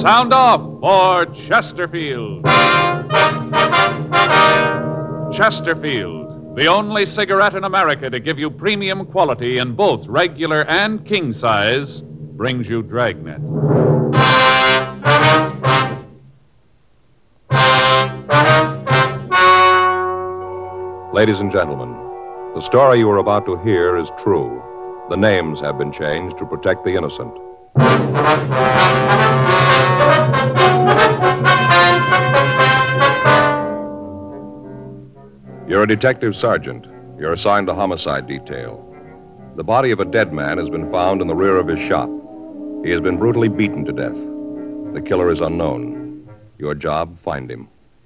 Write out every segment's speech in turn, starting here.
Sound off for Chesterfield. Chesterfield, the only cigarette in America to give you premium quality in both regular and king size, brings you Dragnet. Ladies and gentlemen, the story you are about to hear is true. The names have been changed to protect the innocent. You're a detective sergeant. You're assigned to homicide detail. The body of a dead man has been found in the rear of his shop. He has been brutally beaten to death. The killer is unknown. Your job, find him.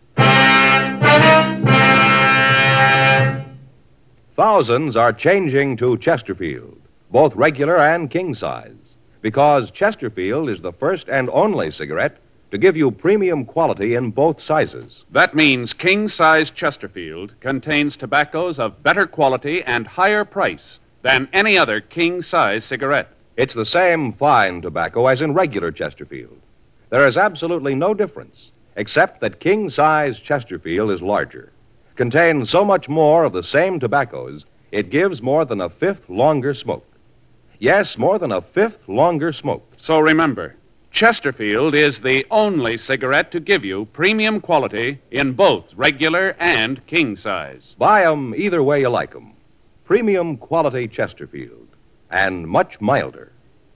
Thousands are changing to Chesterfield, both regular and king size, because Chesterfield is the first and only cigarette to give you premium quality in both sizes. That means king-size Chesterfield contains tobaccos of better quality and higher price than any other king-size cigarette. It's the same fine tobacco as in regular Chesterfield. There is absolutely no difference, except that king-size Chesterfield is larger, contains so much more of the same tobaccos, it gives more than a fifth longer smoke. Yes, more than a fifth longer smoke. So remember, Chesterfield is the only cigarette to give you premium quality in both regular and king size. Buy 'em either way you like 'em. Premium quality Chesterfield, and much milder.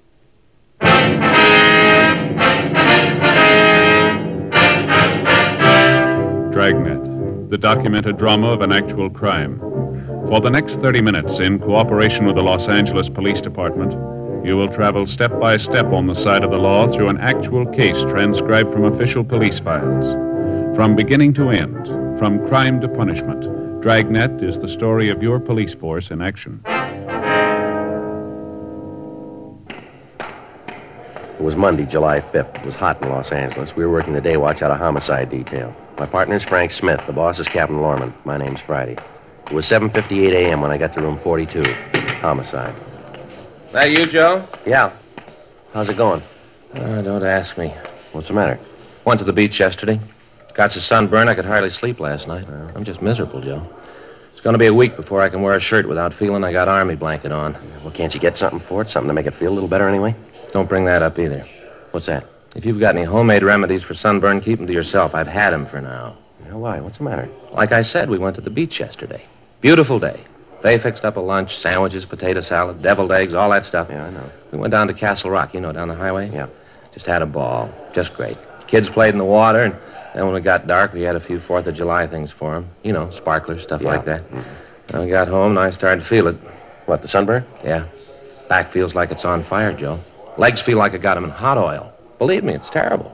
Dragnet, the documented drama of an actual crime. For the next 30 minutes, in cooperation with the Los Angeles Police Department, you will travel step by step on the side of the law through an actual case transcribed from official police files. From beginning to end, from crime to punishment, Dragnet is the story of your police force in action. It was Monday, July 5th. It was hot in Los Angeles. We were working the day watch out of homicide detail. My partner's Frank Smith. The boss is Captain Lorman. My name's Friday. It was 7:58 a.m. when I got to room 42. Homicide. That you, Joe? Yeah. How's it going? Don't ask me. What's the matter? Went to the beach yesterday. Got so sunburned I could hardly sleep last night. I'm just miserable, Joe. It's going to be a week before I can wear a shirt without feeling I got army blanket on. Well, can't you get something for it? Something to make it feel a little better anyway? Don't bring that up either. What's that? If you've got any homemade remedies for sunburn, keep them to yourself. I've had them for now. Yeah, why? What's the matter? Like I said, we went to the beach yesterday. Beautiful day. They fixed up a lunch, sandwiches, potato salad, deviled eggs, all that stuff. Yeah, I know. We went down to Castle Rock, you know, down the highway. Yeah. Just had a ball. Just great. Kids played in the water, and then when it got dark, we had a few 4th of July things for them. You know, sparklers, stuff like that. Mm-hmm. When we got home, and I started to feel it. What, the sunburn? Yeah. Back feels like it's on fire, Joe. Legs feel like I got them in hot oil. Believe me, it's terrible.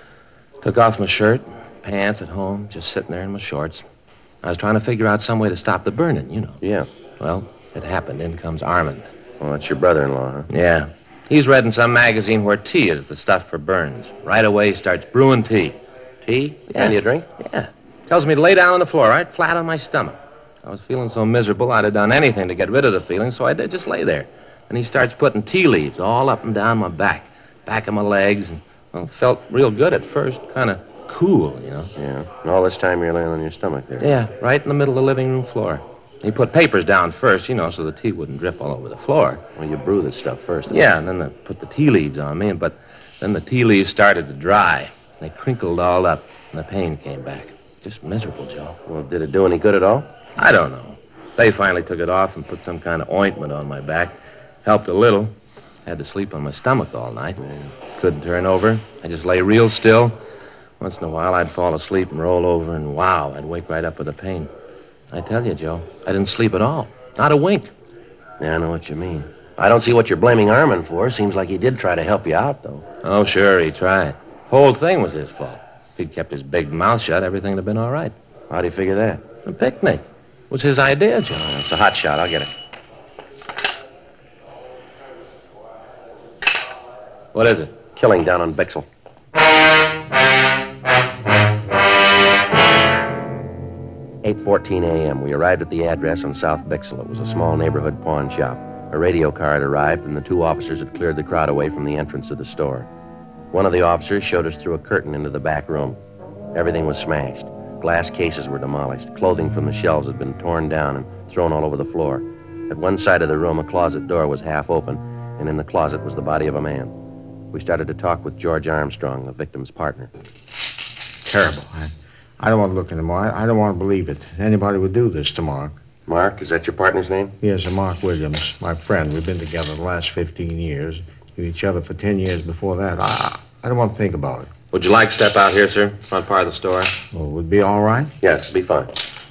Took off my shirt, pants at home, just sitting there in my shorts. I was trying to figure out some way to stop the burning, you know. Yeah. Well, it happened. In comes Armand. Oh, that's your brother-in-law, huh? Yeah. He's read in some magazine where tea is the stuff for burns. Right away, he starts brewing tea. Tea? Yeah. Can you drink? Yeah. Tells me to lay down on the floor, right flat on my stomach. I was feeling so miserable, I'd have done anything to get rid of the feeling, so I did just lay there. And he starts putting tea leaves all up and down my back of my legs, and well, felt real good at first, kind of cool, you know. Yeah. And all this time you're laying on your stomach there. Yeah, right in the middle of the living room floor. He put papers down first, you know, so the tea wouldn't drip all over the floor. Well, you brew this stuff first. Yeah, and then they put the tea leaves on me, but then the tea leaves started to dry. They crinkled all up, and the pain came back. Just miserable, Joe. Well, did it do any good at all? I don't know. They finally took it off and put some kind of ointment on my back. Helped a little. Had to sleep on my stomach all night. Couldn't turn over. I just lay real still. Once in a while, I'd fall asleep and roll over, and wow, I'd wake right up with the pain. I tell you, Joe, I didn't sleep at all. Not a wink. Yeah, I know what you mean. I don't see what you're blaming Armand for. Seems like he did try to help you out, though. Oh, sure, he tried. Whole thing was his fault. If he'd kept his big mouth shut, everything would have been all right. How do you figure that? A picnic. It was his idea, Joe. It's a hot shot. I'll get it. What is it? Killing down on Bixel. 8:14 a.m. We arrived at the address on South Bixel. It was a small neighborhood pawn shop. A radio car had arrived, and the two officers had cleared the crowd away from the entrance of the store. One of the officers showed us through a curtain into the back room. Everything was smashed. Glass cases were demolished. Clothing from the shelves had been torn down and thrown all over the floor. At one side of the room, a closet door was half open, and in the closet was the body of a man. We started to talk with George Armstrong, the victim's partner. Terrible. I don't want to look anymore. I don't want to believe it. Anybody would do this to Mark. Mark, is that your partner's name? Yes, Mark Williams, my friend. We've been together the last 15 years. Knew each other for 10 years before that. I don't want to think about it. Would you like to step out here, sir? Front part of the store. Well, would it be all right? Yes, be fine.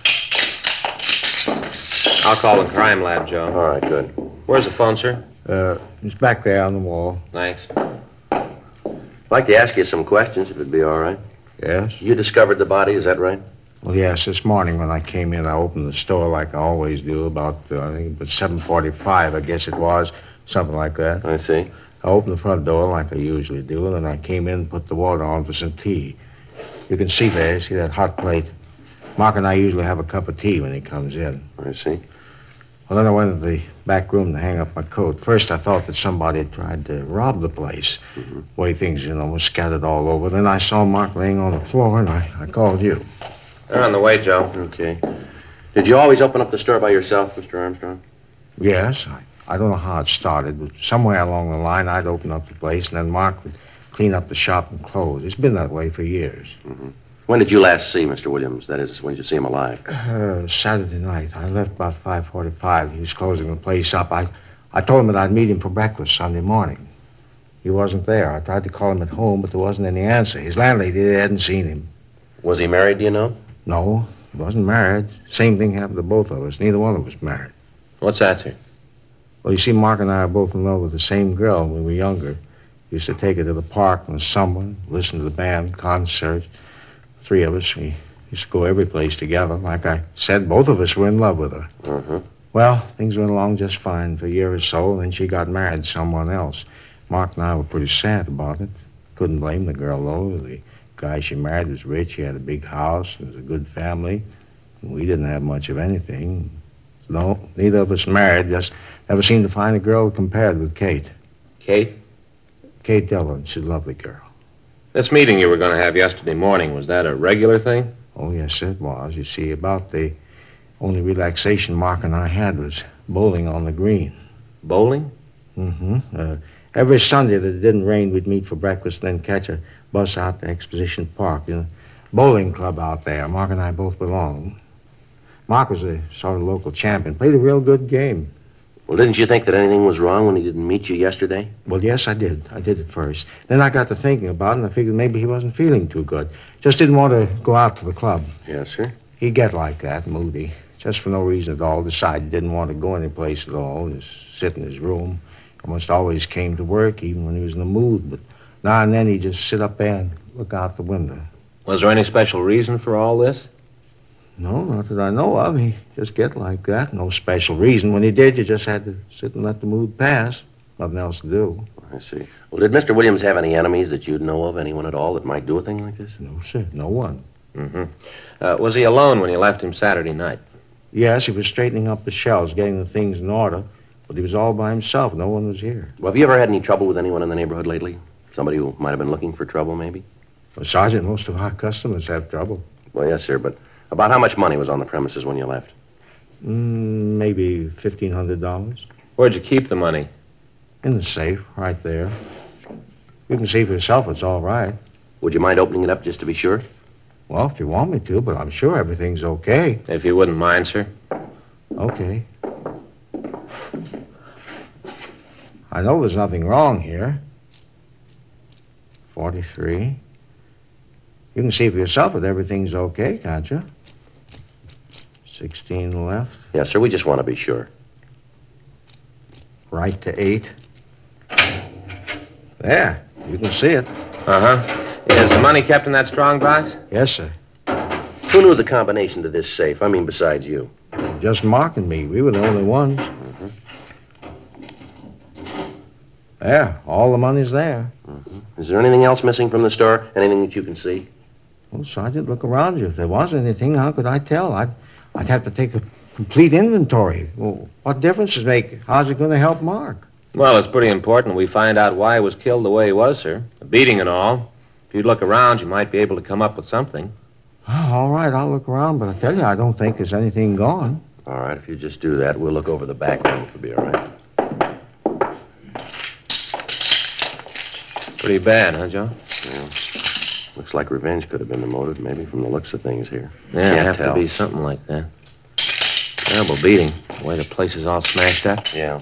I'll call the crime lab, Joe. All right, good. Where's the phone, sir? It's back there on the wall. Thanks. I'd like to ask you some questions, if it'd be all right. Yes? You discovered the body, is that right? Well, yes, this morning when I came in, I opened the store like I always do, about, I think it was 7:45, I guess it was, something like that. I see. I opened the front door like I usually do, and then I came in and put the water on for some tea. You can see there, see that hot plate? Mark and I usually have a cup of tea when he comes in. I see. Well, then I went to the back room to hang up my coat. First, I thought that somebody had tried to rob the place. The way things, were scattered all over. Then I saw Mark laying on the floor, and I called you. They're on the way, Joe. Okay. Did you always open up the store by yourself, Mr. Armstrong? Yes, I don't know how it started, but somewhere along the line, I'd open up the place, and then Mark would clean up the shop and close. It's been that way for years. When did you last see Mr. Williams? That is, when did you see him alive? Saturday night. I left about 5:45. He was closing the place up. I told him that I'd meet him for breakfast Sunday morning. He wasn't there. I tried to call him at home, but there wasn't any answer. His landlady hadn't seen him. Was he married, do you know? No, he wasn't married. Same thing happened to both of us. Neither one of us married. What's that, sir? Well, you see, Mark and I are both in love with the same girl when we were younger. Used to take her to the park in the summer, listen to the band, concerts. Three of us, we used to go every place together. Like I said, both of us were in love with her. Well, things went along just fine for a year or so, and then she got married to someone else. Mark and I were pretty sad about it. Couldn't blame the girl, though. The guy she married was rich. He had a big house. It was a good family. We didn't have much of anything. No, neither of us married. Just never seemed to find a girl compared with Kate. Kate? Kate Dillon. She's a lovely girl. This meeting you were going to have yesterday morning, was that a regular thing? Oh, yes, it was. You see, about the only relaxation Mark and I had was bowling on the green. Bowling? Every Sunday that it didn't rain, we'd meet for breakfast and then catch a bus out to Exposition Park. Bowling club out there. Mark and I both belonged. Mark was a sort of local champion. Played a real good game. Well, didn't you think that anything was wrong when he didn't meet you yesterday? Well, yes, I did. I did at first. Then I got to thinking about it, and I figured maybe he wasn't feeling too good. Just didn't want to go out to the club. Yes, sir. He'd get like that, moody. Just for no reason at all. Decided he didn't want to go anyplace at all. Just sit in his room. Almost always came to work, even when he was in the mood. But now and then he'd just sit up there and look out the window. Was there any special reason for all this? No, not that I know of. He just get like that. No special reason. When he did, you just had to sit and let the mood pass. Nothing else to do. I see. Well, did Mr. Williams have any enemies that you'd know of? Anyone at all that might do a thing like this? No, sir. No one. Was he alone when you left him Saturday night? Yes, he was straightening up the shelves, getting the things in order. But he was all by himself. No one was here. Well, have you ever had any trouble with anyone in the neighborhood lately? Somebody who might have been looking for trouble, maybe? Well, Sergeant, most of our customers have trouble. Well, yes, sir, but about how much money was on the premises when you left? Maybe $1,500. Where'd you keep the money? In the safe, right there. You can see for yourself it's all right. Would you mind opening it up just to be sure? Well, if you want me to, but I'm sure everything's okay. If you wouldn't mind, sir. Okay. I know there's nothing wrong here. 43. You can see for yourself that everything's okay, can't you? 16 left. Yes, sir, we just want to be sure. Right to 8. There, you can see it. Is the money kept in that strong box? Yes, sir. Who knew the combination to this safe? I mean, besides you. Just Mark and me. We were the only ones. There, all the money's there. Is there anything else missing from the store? Anything that you can see? Well, Sergeant, look around you. If there was anything, how could I tell? I'd have to take a complete inventory. Well, what difference does it make? How's it going to help Mark? Well, it's pretty important we find out why he was killed the way he was, sir. A beating and all. If you'd look around, you might be able to come up with something. Oh, all right, I'll look around, but I tell you, I don't think there's anything gone. All right, if you just do that, we'll look over the back room if it'll be all right. Pretty bad, huh, Joe? Yeah. Looks like revenge could have been the motive, maybe, from the looks of things here. Yeah, it'd have tell. to be something like that. Terrible beating. The way the place is all smashed up. Yeah.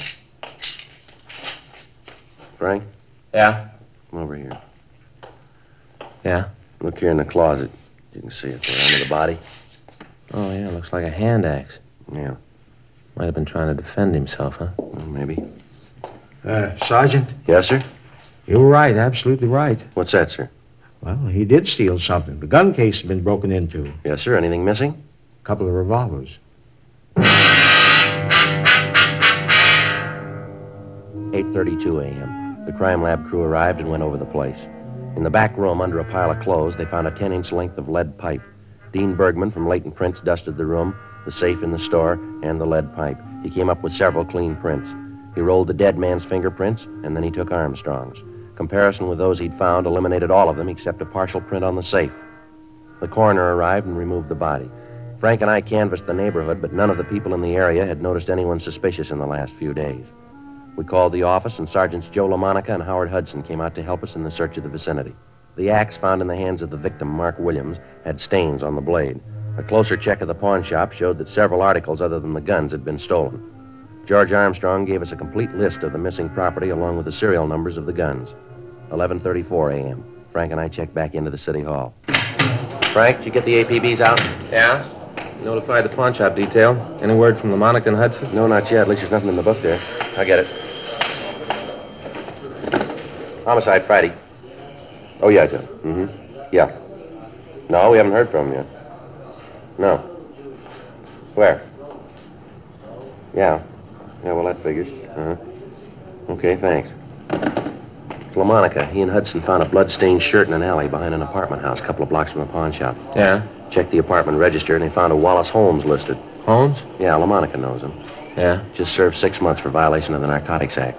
Frank, Yeah? come over here. Yeah? Look here in the closet. You can see it there under the body. Oh, yeah, looks like a hand axe. Yeah, Might have been trying to defend himself, huh? well, maybe. Sergeant, Yes, sir? you were right, absolutely right. What's that, sir? Well, he did steal something. The gun case has been broken into. Yes, sir. Anything missing? A couple of revolvers. 8:32 a.m. The crime lab crew arrived and went over the place. In the back room, under a pile of clothes, they found a 10-inch length of lead pipe. Dean Bergman from Leighton Prints dusted the room, the safe in the store, and the lead pipe. He came up with several clean prints. He rolled the dead man's fingerprints, and then he took Armstrong's. Comparison with those he'd found eliminated all of them except a partial print on the safe. The coroner arrived and removed the body. Frank and I canvassed the neighborhood, but none of the people in the area had noticed anyone suspicious in the last few days. We called the office, and Sergeants Joe LaMonica and Howard Hudson came out to help us in the search of the vicinity. The axe found in the hands of the victim, Mark Williams, had stains on the blade. A closer check of the pawn shop showed that several articles other than the guns had been stolen. George Armstrong gave us a complete list of the missing property along with the serial numbers of the guns. 11:34 a.m. Frank and I checked back into the city hall. Frank, did you get the APBs out? Yeah? Notified the pawn shop detail. Any word from LaMonica and Hudson? No, not yet. At least there's nothing in the book there. I get it. Homicide Friday. Oh, yeah, Joe. Mm-hmm. Yeah. No, we haven't heard from him yet. No. Where? Yeah. Yeah, well, that figures. Uh-huh. Okay, thanks. It's LaMonica. He and Hudson found a blood-stained shirt in an alley behind an apartment house a couple of blocks from the pawn shop. Yeah? Checked the apartment register, and they found a Wallace Holmes listed. Holmes? Yeah, LaMonica knows him. Yeah? Just served 6 months for violation of the Narcotics Act.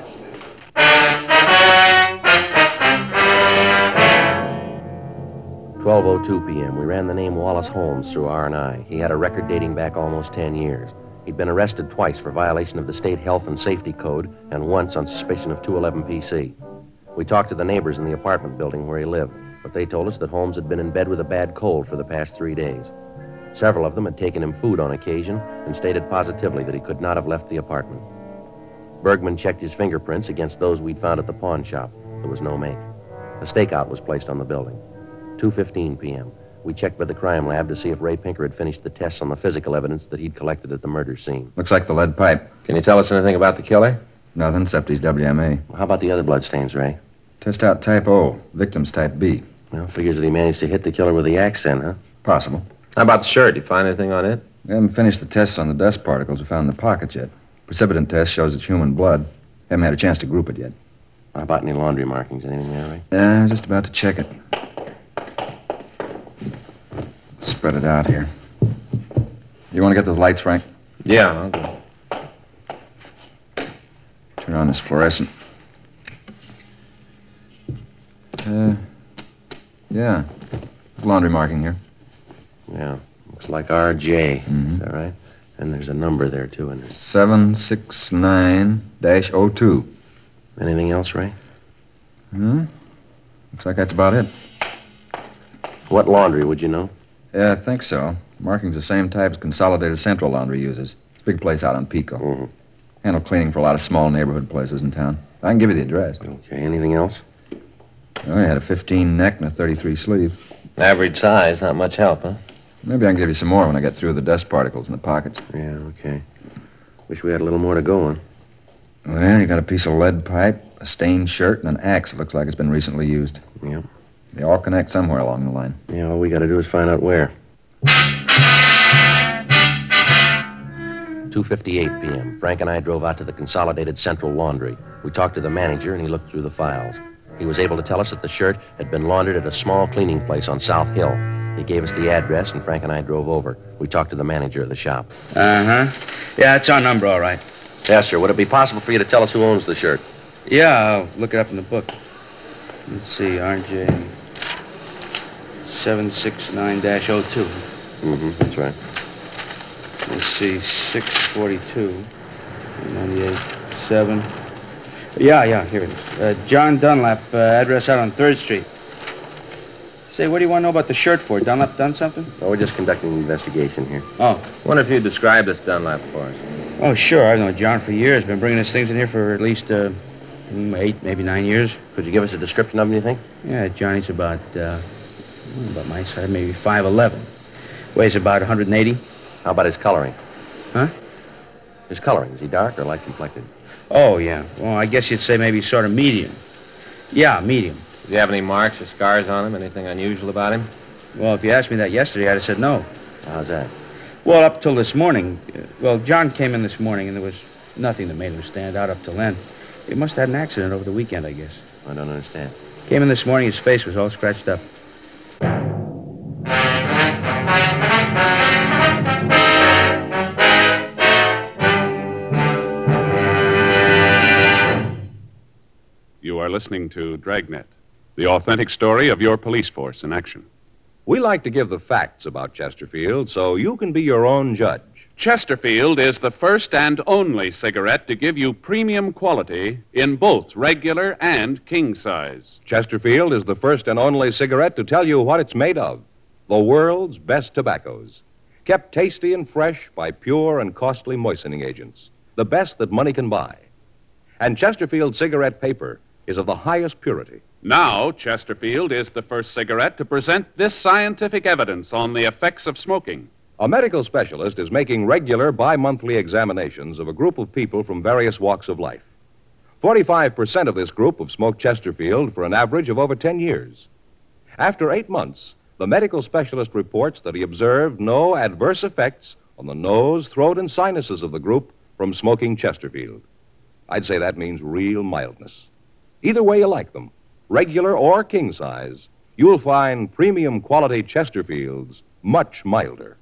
"12:02 p.m. We ran the name Wallace Holmes through R&I. He had a record dating back almost 10 years. He'd been arrested twice for violation of the state health and safety code and once on suspicion of 211 PC. We talked to the neighbors in the apartment building where he lived, but they told us that Holmes had been in bed with a bad cold for the past 3 days. Several of them had taken him food on occasion and stated positively that he could not have left the apartment. Bergman checked his fingerprints against those we'd found at the pawn shop. There was no make. A stakeout was placed on the building. 2:15 p.m. We checked with the crime lab to see if Ray Pinker had finished the tests on the physical evidence that he'd collected at the murder scene. Looks like the lead pipe. Can you tell us anything about the killer? Nothing except his WMA. How about the other bloodstains, Ray? Test out type O, victim's type B. Well, figures that he managed to hit the killer with the axe then, huh? Possible. How about the shirt? You find anything on it? We haven't finished the tests on the dust particles we found in the pockets yet. Precipitant test shows it's human blood. Haven't had a chance to group it yet. How about any laundry markings? Anything there, Ray? Yeah, I was just about to check it. Spread it out here. You want to get those lights, Frank? Yeah, I'll go. Turn on this fluorescent. Yeah. There's laundry marking here. Yeah. Looks like RJ. Mhm. Is that right? And there's a number there, too. And 769-02. anything else, Ray? Looks like that's about it. What laundry, would you know? Yeah, I think so. Marking's the same type as Consolidated Central Laundry uses. It's a big place out on Pico. Mm-hmm. Handle cleaning for a lot of small neighborhood places in town. I can give you the address. Okay. Anything else? Oh, he had a 15 neck and a 33 sleeve. Average size, not much help, huh? Maybe I can give you some more when I get through the dust particles in the pockets. Yeah, okay. Wish we had a little more to go on. Well, you got a piece of lead pipe, a stained shirt, and an axe that looks like it's been recently used. Yeah. They all connect somewhere along the line. Yeah, all we got to do is find out where. 2:58 p.m. Frank and I drove out to the Consolidated Central Laundry. We talked to the manager, and he looked through the files. He was able to tell us that the shirt had been laundered at a small cleaning place on South Hill. He gave us the address, and Frank and I drove over. We talked to the manager of the shop. Uh-huh. Yeah, it's our number, all right. Yes, sir. Would it be possible for you to tell us who owns the shirt? Yeah, I'll look it up in the book. Let's see, RJ 769-02. That's right. Let's see, 642, 98, 7. Yeah, here it is. John Dunlap, address out on 3rd Street. Say, what do you want to know about the shirt for? Dunlap done something? Oh, we're just conducting an investigation here. Oh. Wonder if you'd describe this Dunlap for us. Oh, sure. I've known John for years. Been bringing his things in here for at least 8, maybe 9 years. Could you give us a description of him, you think? Yeah, Johnny's about my size, maybe 5'11". Weighs about 180. How about his coloring? Huh? His coloring. Is he dark or light complected? Oh, yeah. Well, I guess you'd say maybe sort of medium. Yeah, medium. Does he have any marks or scars on him? Anything unusual about him? Well, if you asked me that yesterday, I'd have said no. How's that? Well, up till this morning. John came in this morning, and there was nothing that made him stand out up till then. He must have had an accident over the weekend, I guess. I don't understand. Came in this morning, his face was all scratched up. You are listening to Dragnet, the authentic story of your police force in action. We like to give the facts about Chesterfield so you can be your own judge. Chesterfield is the first and only cigarette to give you premium quality in both regular and king size. Chesterfield is the first and only cigarette to tell you what it's made of. The world's best tobaccos. Kept tasty and fresh by pure and costly moistening agents. The best that money can buy. And Chesterfield cigarette paper is of the highest purity. Now, Chesterfield is the first cigarette to present this scientific evidence on the effects of smoking. A medical specialist is making regular bi-monthly examinations of a group of people from various walks of life. 45% of this group have smoked Chesterfield for an average of over 10 years. After 8 months, the medical specialist reports that he observed no adverse effects on the nose, throat, and sinuses of the group from smoking Chesterfield. I'd say that means real mildness. Either way you like them, regular or king size, you'll find premium quality Chesterfields much milder.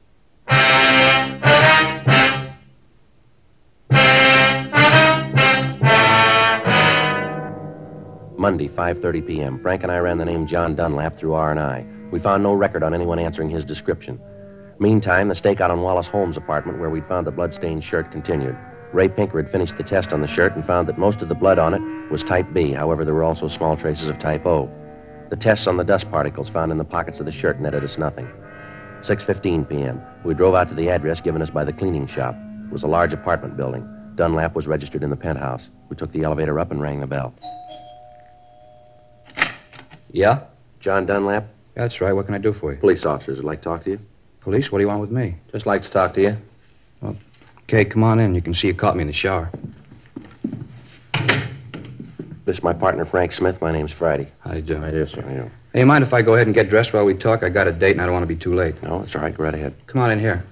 Monday, 5:30 p.m. Frank and I ran the name John Dunlap through R&I. We found no record on anyone answering his description. Meantime, the stakeout on Wallace Holmes' apartment where we'd found the blood-stained shirt continued. Ray Pinker had finished the test on the shirt and found that most of the blood on it was type B. However, there were also small traces of type O. The tests on the dust particles found in the pockets of the shirt netted us nothing. 6:15 p.m. We drove out to the address given us by the cleaning shop. It was a large apartment building. Dunlap was registered in the penthouse. We took the elevator up and rang the bell. Yeah? John Dunlap? That's right. What can I do for you? Police officers would like to talk to you. Police? What do you want with me? Just like to talk to you. Okay, come on in. You can see you caught me in the shower. This is my partner, Frank Smith. My name's Friday. How do you do? How do you do, sir? How do you do? Hey, you mind if I go ahead and get dressed while we talk? I got a date and I don't want to be too late. No, it's all right. Go right ahead. Come on in here.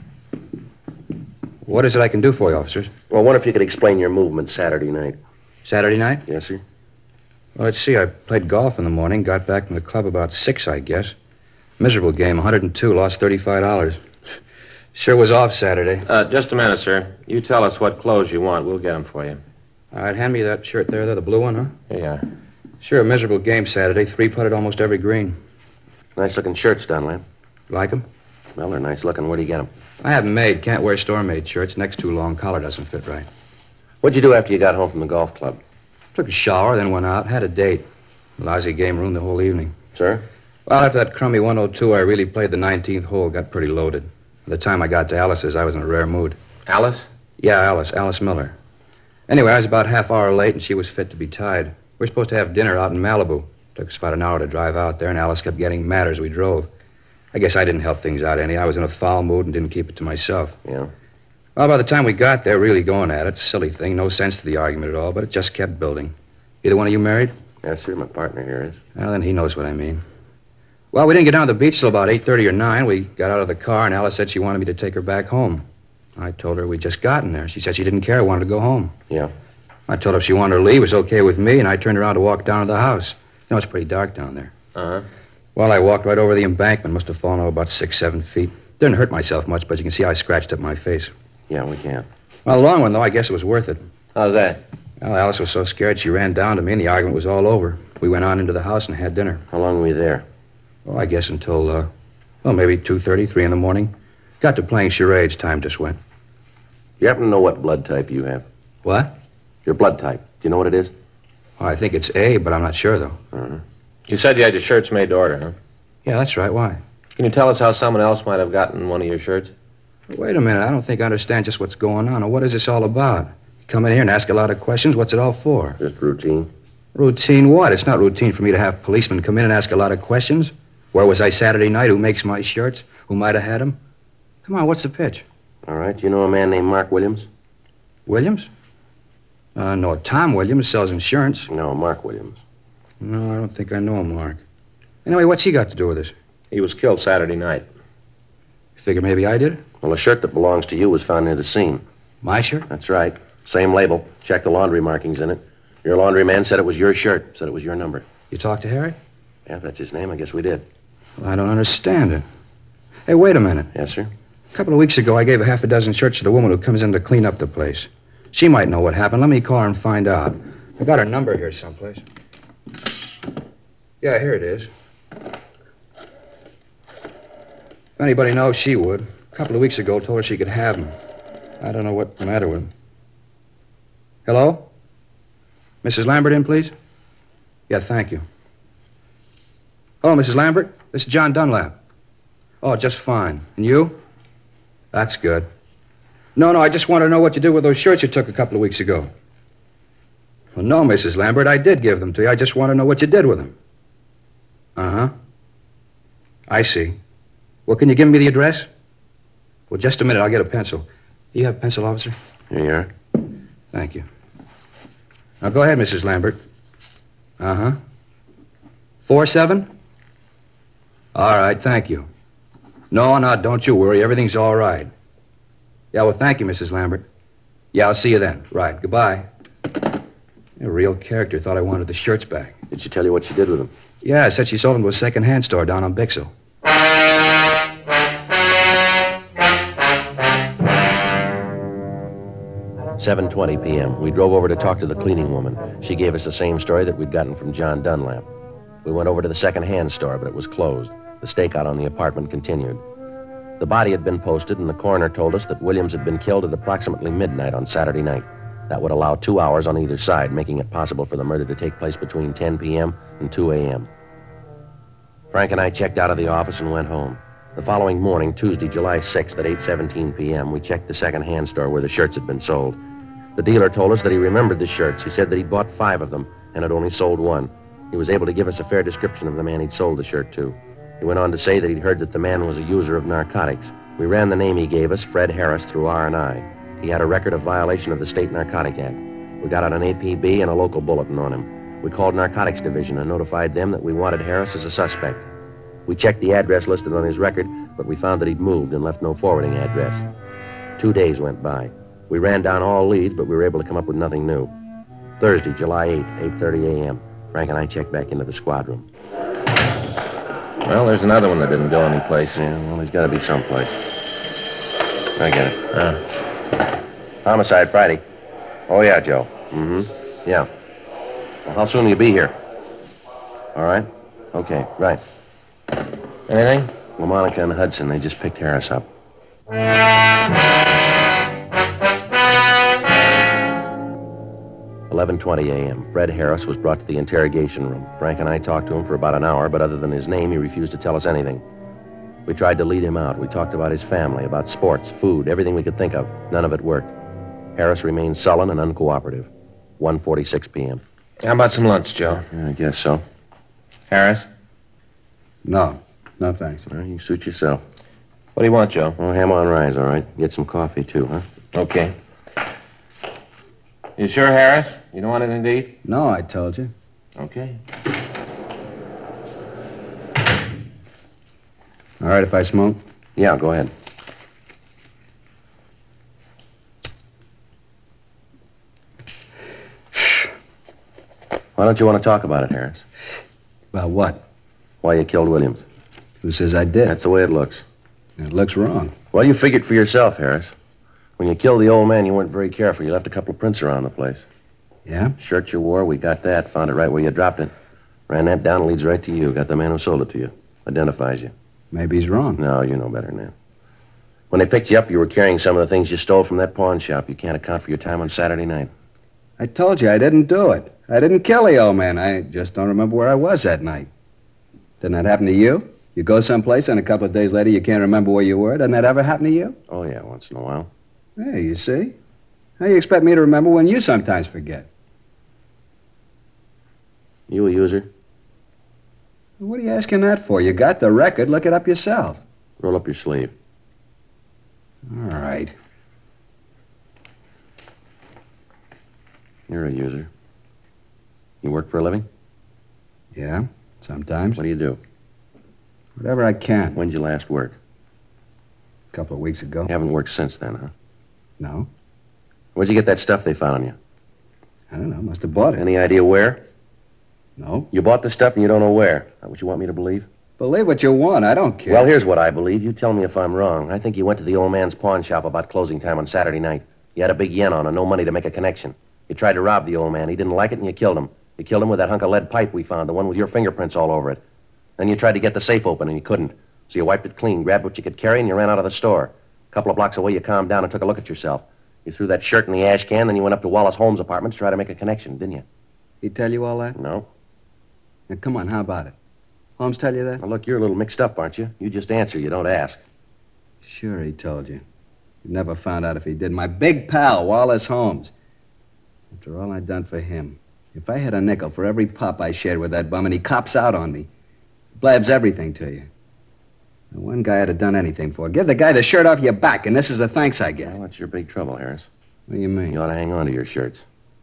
What is it I can do for you, officers? Well, I wonder if you could explain your movement Saturday night. Saturday night? Yes, sir. Well, let's see. I played golf in the morning, got back from the club about 6, I guess. Miserable game, 102, lost $35. Sure was off Saturday. Just a minute, sir. You tell us what clothes you want. We'll get them for you. All right, hand me that shirt there, the blue one, huh? Here you are. Sure, a miserable game Saturday. 3-putted almost every green. Nice-looking shirts, Dunlap. Like 'em? Well, they're nice-looking. Where do you get them? I have 'em made. Can't wear store-made shirts. Neck's too long. Collar doesn't fit right. What'd you do after you got home from the golf club? Took a shower, then went out. Had a date. Lousy game, ruined the whole evening. Sir? Well, after that crummy 102, I really played the 19th hole. Got pretty loaded. By the time I got to Alice's, I was in a rare mood. Alice? Yeah, Alice Miller. Anyway, I was about half hour late, and she was fit to be tied. We were supposed to have dinner out in Malibu. Took us about an hour to drive out there, and Alice kept getting madder as we drove. I guess I didn't help things out any. I was in a foul mood and didn't keep it to myself. Yeah? Well, by the time we got there, really going at it, silly thing, no sense to the argument at all, but it just kept building. Either one of you married? Yes, sir. My partner here is. Well, then he knows what I mean. Well, we didn't get down to the beach till about 8:30 or 9. We got out of the car, and Alice said she wanted me to take her back home. I told her we'd just gotten there. She said she didn't care, wanted to go home. Yeah? I told her if she wanted to leave, it was okay with me, and I turned around to walk down to the house. You know, it's pretty dark down there. Uh-huh. Well, I walked right over the embankment. Must have fallen over about 6-7 feet. Didn't hurt myself much, but you can see I scratched up my face. Yeah, we can. Well, the long one, though, I guess it was worth it. How's that? Well, Alice was so scared she ran down to me, and the argument was all over. We went on into the house and had dinner. How long were you there? Oh, I guess until, maybe 2:30, 3 in the morning. Got to playing charades. Time just went. You happen to know what blood type you have? What? Your blood type. Do you know what it is? Oh, I think it's A, but I'm not sure, though. Uh-huh. You said you had your shirts made to order, huh? Yeah, that's right. Why? Can you tell us how someone else might have gotten one of your shirts? Wait a minute. I don't think I understand just what's going on. Or what is this all about? You come in here and ask a lot of questions. What's it all for? Just routine. Routine what? It's not routine for me to have policemen come in and ask a lot of questions. Where was I Saturday night? Who makes my shirts? Who might have had them? Come on, what's the pitch? All right. Do you know a man named Mark Williams? Williams? No, Tom Williams sells insurance. No, Mark Williams. No, I don't think I know him, Mark. Anyway, what's he got to do with this? He was killed Saturday night. You figure maybe I did it? Well, a shirt that belongs to you was found near the scene. My shirt? That's right. Same label. Check the laundry markings in it. Your laundryman said it was your shirt. Said it was your number. You talked to Harry? Yeah, if that's his name, I guess we did. Well, I don't understand it. Hey, wait a minute. Yes, sir? A couple of weeks ago, I gave a half a dozen shirts to the woman who comes in to clean up the place. She might know what happened. Let me call her and find out. I got her number here someplace. Yeah, here it is. If anybody knows, she would. A couple of weeks ago, told her she could have them. I don't know what's the matter with them. Hello? Mrs. Lambert in, please? Yeah, thank you. Hello, Mrs. Lambert. This is John Dunlap. Oh, just fine. And you? That's good. No, I just want to know what you did with those shirts you took a couple of weeks ago. Well, no, Mrs. Lambert, I did give them to you. I just want to know what you did with them. Uh-huh. I see. Well, can you give me the address? Well, just a minute. I'll get a pencil. You have a pencil, officer? Here you are. Thank you. Now, go ahead, Mrs. Lambert. Uh-huh. 47? All right, thank you. No, don't you worry. Everything's all right. Yeah, well, thank you, Mrs. Lambert. Yeah, I'll see you then. Right, goodbye. A real character. Thought I wanted the shirts back. Did she tell you what she did with them? Yeah, I said she sold them to a second-hand store down on Bixel. $7:20 p.m. We drove over to talk to the cleaning woman. She gave us the same story that we'd gotten from John Dunlap. We went over to the second-hand store, but it was closed. The stakeout on the apartment continued. The body had been posted, and the coroner told us that Williams had been killed at approximately midnight on Saturday night. That would allow 2 hours on either side, making it possible for the murder to take place between 10 p.m. and 2 a.m. Frank and I checked out of the office and went home. The following morning, Tuesday, July 6th at 8:17 p.m., we checked the second-hand store where the shirts had been sold. The dealer told us that he remembered the shirts. He said that he'd bought 5 of them and had only sold 1. He was able to give us a fair description of the man he'd sold the shirt to. He went on to say that he'd heard that the man was a user of narcotics. We ran the name he gave us, Fred Harris, through R&I. He had a record of violation of the State Narcotic Act. We got out an APB and a local bulletin on him. We called Narcotics Division and notified them that we wanted Harris as a suspect. We checked the address listed on his record, but we found that he'd moved and left no forwarding address. 2 days went by. We ran down all leads, but we were able to come up with nothing new. Thursday, July 8th, 8:30 a.m. Frank and I checked back into the squad room. Well, there's another one that didn't go anyplace. Yeah, well, he's got to be someplace. I get it. Homicide Friday. Oh, yeah, Joe. Mm-hmm. Yeah. Well, how soon will you be here? All right? Okay, right. Anything? Well, Monica and Hudson, they just picked Harris up. 11:20 a.m. Fred Harris was brought to the interrogation room. Frank and I talked to him for about an hour, but other than his name, he refused to tell us anything. We tried to lead him out. We talked about his family, about sports, food, everything we could think of. None of it worked. Harris remained sullen and uncooperative. 1:46 p.m. How about some lunch, Joe? I guess so. Harris? No, thanks. Well, you suit yourself. What do you want, Joe? Well, ham on rye, all right. Get some coffee, too, huh? Okay. You sure, Harris? You don't want anything to eat? No, I told you. Okay. All right if I smoke? Yeah, go ahead. Why don't you want to talk about it, Harris? About what? Why you killed Williams. Who says I did? That's the way it looks. It looks wrong. Well, you figured for yourself, Harris. When you killed the old man, you weren't very careful. You left a couple of prints around the place. Yeah? Shirt you wore, we got that. Found it right where you dropped it. Ran that down, leads right to you. Got the man who sold it to you. Identifies you. Maybe he's wrong. No, you know better than that. When they picked you up, you were carrying some of the things you stole from that pawn shop. You can't account for your time on Saturday night. I told you I didn't do it. I didn't kill the old man. I just don't remember where I was that night. Didn't that happen to you? You go someplace and a couple of days later you can't remember where you were. Doesn't that ever happen to you? Oh, yeah, once in a while. Hey, you see? How you expect me to remember when you sometimes forget? You a user? What are you asking that for? You got the record. Look it up yourself. Roll up your sleeve. All right. You're a user. You work for a living? Yeah, sometimes. What do you do? Whatever I can. When'd you last work? A couple of weeks ago. You haven't worked since then, huh? No. Where'd you get that stuff they found on you? I don't know. Must have bought it. Any idea where? No. You bought the stuff and you don't know where. Is that what you want me to believe? Believe what you want. I don't care. Well, here's what I believe. You tell me if I'm wrong. I think you went to the old man's pawn shop about closing time on Saturday night. You had a big yen on and no money to make a connection. You tried to rob the old man. He didn't like it and you killed him. You killed him with that hunk of lead pipe we found, the one with your fingerprints all over it. Then you tried to get the safe open and you couldn't. So you wiped it clean, grabbed what you could carry, and you ran out of the store. A couple of blocks away, you calmed down and took a look at yourself. You threw that shirt in the ash can, then you went up to Wallace Holmes' apartment to try to make a connection, didn't you? He tell you all that? No. Now, come on, how about it? Holmes tell you that? Now, look, you're a little mixed up, aren't you? You just answer, you don't ask. Sure, he told you. You never found out if he did. My big pal, Wallace Holmes. After all I'd done for him. If I had a nickel for every pop I shared with that bum and he cops out on me, blabs everything to you. The one guy I'd have done anything for. Give the guy the shirt off your back, and this is the thanks I get. Well, that's your big trouble, Harris. What do you mean? You ought to hang on to your shirts.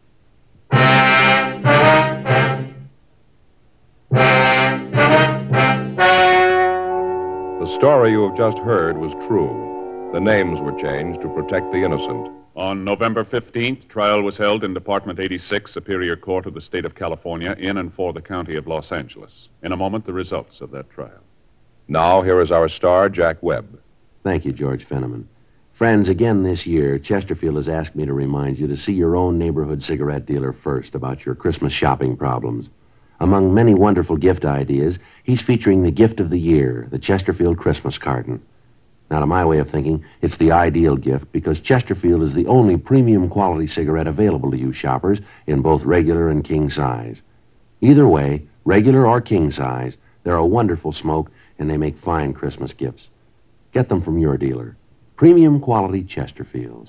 The story you have just heard was true. The names were changed to protect the innocent. On November 15th, trial was held in Department 86, Superior Court of the State of California, in and for the County of Los Angeles. In a moment, the results of that trial. Now, here is our star, Jack Webb. Thank you, George Fenneman. Friends, again this year, Chesterfield has asked me to remind you to see your own neighborhood cigarette dealer first about your Christmas shopping problems. Among many wonderful gift ideas, he's featuring the gift of the year, the Chesterfield Christmas carton. Now, to my way of thinking, it's the ideal gift because Chesterfield is the only premium quality cigarette available to you shoppers in both regular and king size. Either way, regular or king size, they're a wonderful smoke and they make fine Christmas gifts. Get them from your dealer. Premium quality Chesterfields.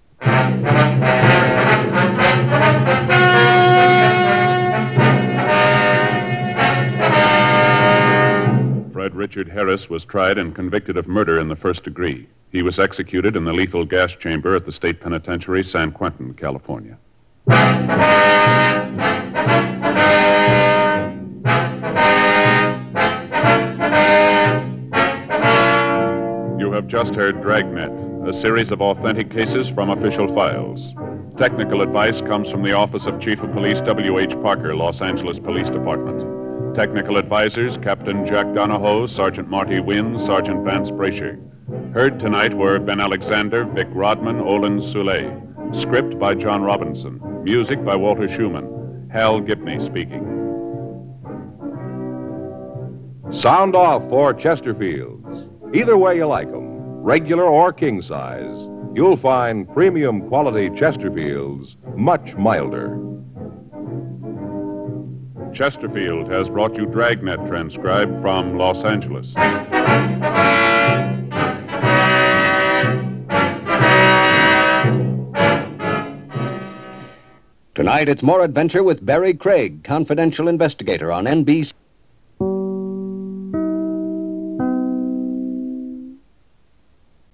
Fred Richard Harris was tried and convicted of murder in the first degree. He was executed in the lethal gas chamber at the State Penitentiary, San Quentin, California. You have just heard Dragnet, a series of authentic cases from official files. Technical advice comes from the Office of Chief of Police W.H. Parker, Los Angeles Police Department. Technical advisors, Captain Jack Donahoe, Sergeant Marty Wynn, Sergeant Vance Brasher. Heard tonight were Ben Alexander, Vic Rodman, Olin Soule. Script by John Robinson. Music by Walter Schumann. Hal Gibney speaking. Sound off for Chesterfields. Either way you like them, regular or king size, you'll find premium quality Chesterfields much milder. Chesterfield has brought you Dragnet, transcribed from Los Angeles. Tonight, it's more adventure with Barry Craig, confidential investigator on NBC.